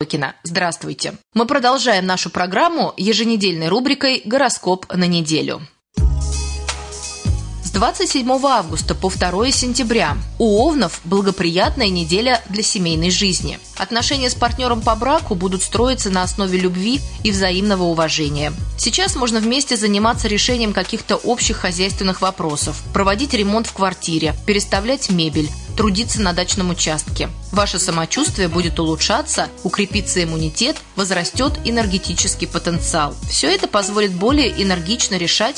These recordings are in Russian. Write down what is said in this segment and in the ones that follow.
Здравствуйте. Мы продолжаем нашу программу еженедельной рубрикой «Гороскоп на неделю». С 27 августа по 2 сентября у овнов благоприятная неделя для семейной жизни. Отношения с партнером по браку будут строиться на основе любви и взаимного уважения. Сейчас можно вместе заниматься решением каких-то общих хозяйственных вопросов, проводить ремонт в квартире, переставлять мебель, трудиться на дачном участке. Ваше самочувствие будет улучшаться, укрепится иммунитет, возрастет энергетический потенциал. Все это позволит более энергично решать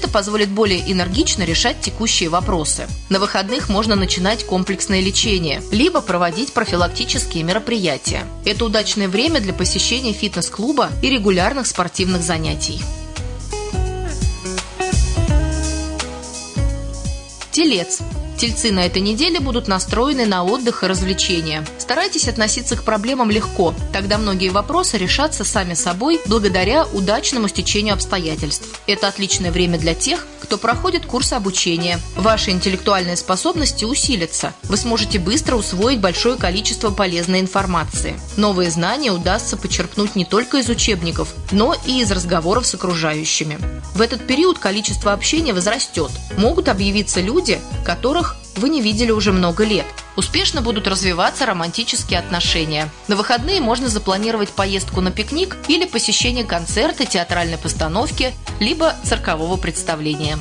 текущие вопросы. На выходных можно начинать комплексное лечение, либо проводить профилактические мероприятия. Это удачное время для посещения фитнес-клуба и регулярных спортивных занятий. Телец. Тельцы на этой неделе будут настроены на отдых и развлечения. Старайтесь относиться к проблемам легко, тогда многие вопросы решатся сами собой благодаря удачному стечению обстоятельств. Это отличное время для тех, кто проходит курс обучения. Ваши интеллектуальные способности усилятся. Вы сможете быстро усвоить большое количество полезной информации. Новые знания удастся почерпнуть не только из учебников, но и из разговоров с окружающими. В этот период количество общения возрастет. Могут объявиться люди, которых вы не видели уже много лет. Успешно будут развиваться романтические отношения. На выходные можно запланировать поездку на пикник или посещение концерта, театральной постановки, либо циркового представления.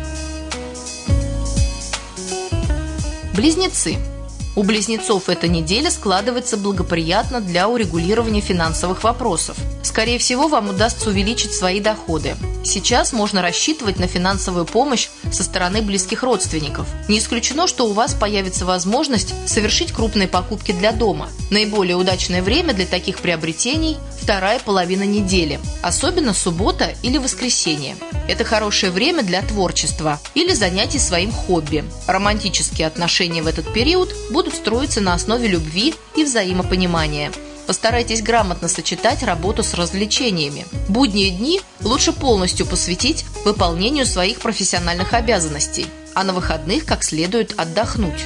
Близнецы. У близнецов эта неделя складывается благоприятно для урегулирования финансовых вопросов. Скорее всего, вам удастся увеличить свои доходы. Сейчас можно рассчитывать на финансовую помощь со стороны близких родственников. Не исключено, что у вас появится возможность совершить крупные покупки для дома. Наиболее удачное время для таких приобретений – вторая половина недели, особенно суббота или воскресенье. Это хорошее время для творчества или занятий своим хобби. Романтические отношения в этот период будут строиться на основе любви и взаимопонимания. Постарайтесь грамотно сочетать работу с развлечениями. Будние дни лучше полностью посвятить выполнению своих профессиональных обязанностей, а на выходных как следует отдохнуть.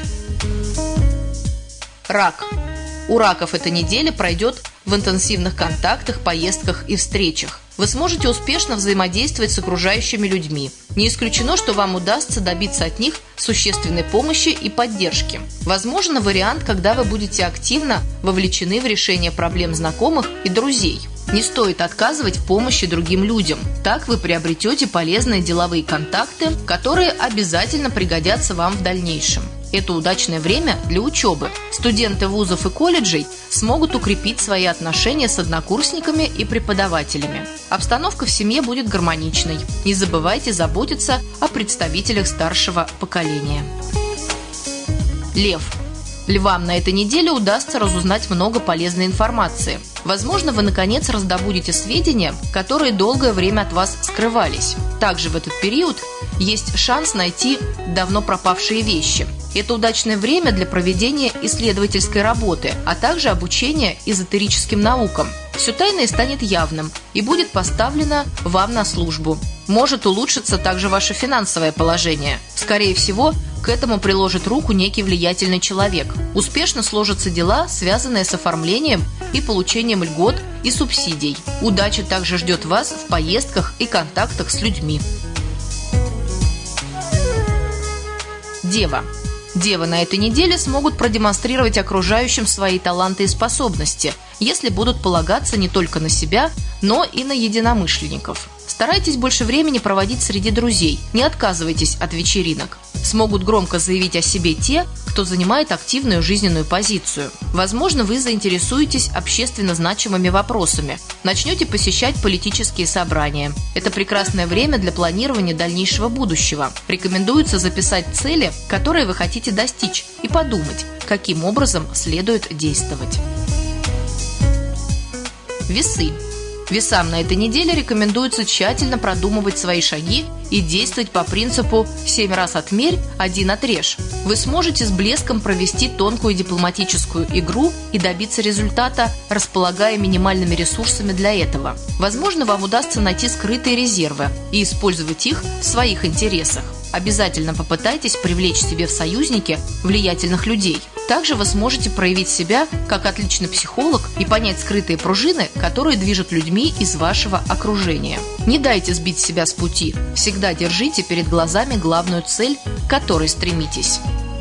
Рак. У раков эта неделя пройдет в интенсивных контактах, поездках и встречах. Вы сможете успешно взаимодействовать с окружающими людьми. Не исключено, что вам удастся добиться от них существенной помощи и поддержки. Возможно, вариант, когда вы будете активно вовлечены в решение проблем знакомых и друзей. Не стоит отказывать в помощи другим людям. Так вы приобретете полезные деловые контакты, которые обязательно пригодятся вам в дальнейшем. Это удачное время для учебы. Студенты вузов и колледжей смогут укрепить свои отношения с однокурсниками и преподавателями. Обстановка в семье будет гармоничной. Не забывайте заботиться о представителях старшего поколения. Лев. Львам на этой неделе удастся разузнать много полезной информации. Возможно, вы наконец раздобудете сведения, которые долгое время от вас скрывались. Также в этот период есть шанс найти давно пропавшие вещи. Это удачное время для проведения исследовательской работы, а также обучения эзотерическим наукам. Все тайное станет явным и будет поставлено вам на службу. Может улучшиться также ваше финансовое положение. Скорее всего, к этому приложит руку некий влиятельный человек. Успешно сложатся дела, связанные с оформлением и получением льгот и субсидий. Удача также ждет вас в поездках и контактах с людьми. Дева. Девы на этой неделе смогут продемонстрировать окружающим свои таланты и способности, если будут полагаться не только на себя, но и на единомышленников. Старайтесь больше времени проводить среди друзей, не отказывайтесь от вечеринок. Смогут громко заявить о себе те, кто занимает активную жизненную позицию. Возможно, вы заинтересуетесь общественно значимыми вопросами, начнете посещать политические собрания. Это прекрасное время для планирования дальнейшего будущего. Рекомендуется записать цели, которые вы хотите достичь, и подумать, каким образом следует действовать. Весы. Весам на этой неделе рекомендуется тщательно продумывать свои шаги и действовать по принципу «7 раз отмерь, 1 отрежь». Вы сможете с блеском провести тонкую дипломатическую игру и добиться результата, располагая минимальными ресурсами для этого. Возможно, вам удастся найти скрытые резервы и использовать их в своих интересах. Обязательно попытайтесь привлечь себе в союзники влиятельных людей. Также вы сможете проявить себя как отличный психолог и понять скрытые пружины, которые движут людьми из вашего окружения. Не дайте сбить себя с пути. Всегда держите перед глазами главную цель, к которой стремитесь.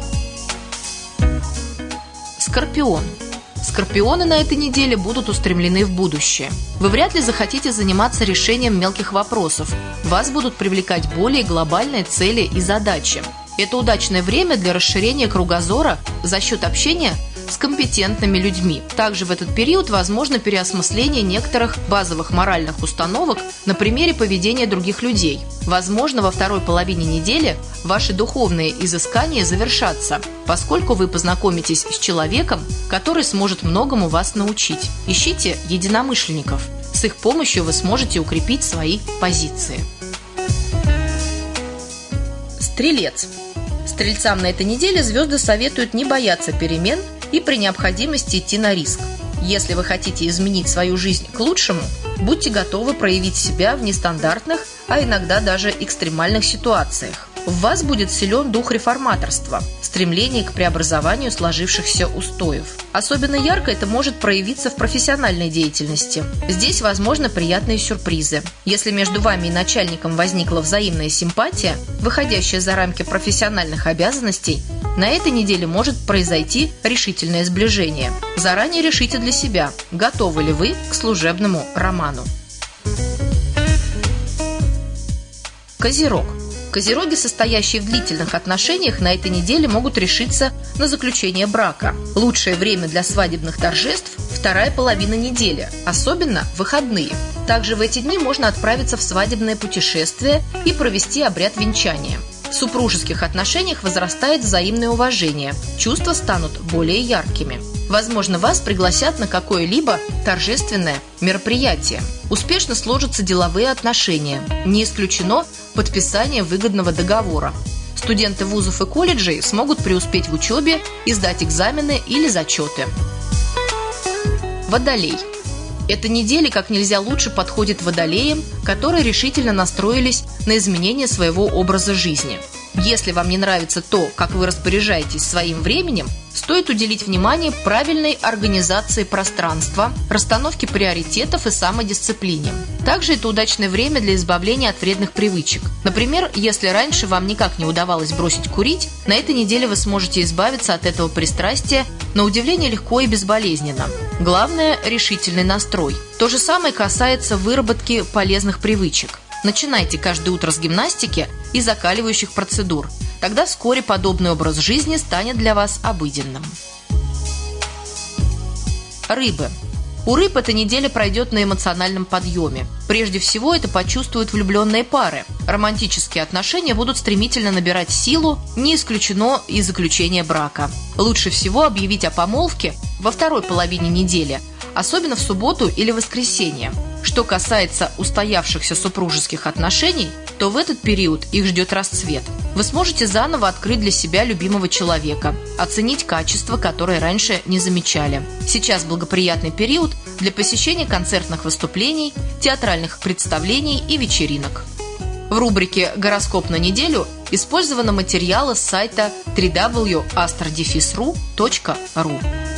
Скорпион. Скорпионы на этой неделе будут устремлены в будущее. Вы вряд ли захотите заниматься решением мелких вопросов. Вас будут привлекать более глобальные цели и задачи. Это удачное время для расширения кругозора за счет общения с компетентными людьми. Также в этот период возможно переосмысление некоторых базовых моральных установок на примере поведения других людей. Возможно, во второй половине недели ваши духовные изыскания завершатся, поскольку вы познакомитесь с человеком, который сможет многому вас научить. Ищите единомышленников. С их помощью вы сможете укрепить свои позиции. Стрелец. Стрельцам на этой неделе звезды советуют не бояться перемен и при необходимости идти на риск. Если вы хотите изменить свою жизнь к лучшему, будьте готовы проявить себя в нестандартных, а иногда даже экстремальных ситуациях. В вас будет силен дух реформаторства, стремление к преобразованию сложившихся устоев. Особенно ярко это может проявиться в профессиональной деятельности. Здесь возможны приятные сюрпризы. Если между вами и начальником возникла взаимная симпатия, выходящая за рамки профессиональных обязанностей, на этой неделе может произойти решительное сближение. Заранее решите для себя, готовы ли вы к служебному роману. Козерог. Козероги, состоящие в длительных отношениях, на этой неделе могут решиться на заключение брака. Лучшее время для свадебных торжеств – вторая половина недели, особенно в выходные. Также в эти дни можно отправиться в свадебное путешествие и провести обряд венчания. В супружеских отношениях возрастает взаимное уважение, чувства станут более яркими. Возможно, вас пригласят на какое-либо торжественное мероприятие. Успешно сложатся деловые отношения. Не исключено подписание выгодного договора. Студенты вузов и колледжей смогут преуспеть в учебе и сдать экзамены или зачеты. Водолей. Эта неделя как нельзя лучше подходит водолеям, которые решительно настроились на изменение своего образа жизни. Если вам не нравится то, как вы распоряжаетесь своим временем, стоит уделить внимание правильной организации пространства, расстановке приоритетов и самодисциплине. Также это удачное время для избавления от вредных привычек. Например, если раньше вам никак не удавалось бросить курить, на этой неделе вы сможете избавиться от этого пристрастия на удивление легко и безболезненно. Главное – решительный настрой. То же самое касается выработки полезных привычек. Начинайте каждое утро с гимнастики и закаливающих процедур. Тогда вскоре подобный образ жизни станет для вас обыденным. Рыбы. У рыб эта неделя пройдет на эмоциональном подъеме. Прежде всего это почувствуют влюбленные пары. Романтические отношения будут стремительно набирать силу, не исключено и заключение брака. Лучше всего объявить о помолвке во второй половине недели, особенно в субботу или воскресенье. Что касается устоявшихся супружеских отношений, то в этот период их ждет расцвет. Вы сможете заново открыть для себя любимого человека, оценить качества, которые раньше не замечали. Сейчас благоприятный период для посещения концертных выступлений, театральных представлений и вечеринок. В рубрике «Гороскоп на неделю» использованы материалы с сайта www.astrodefisru.ru.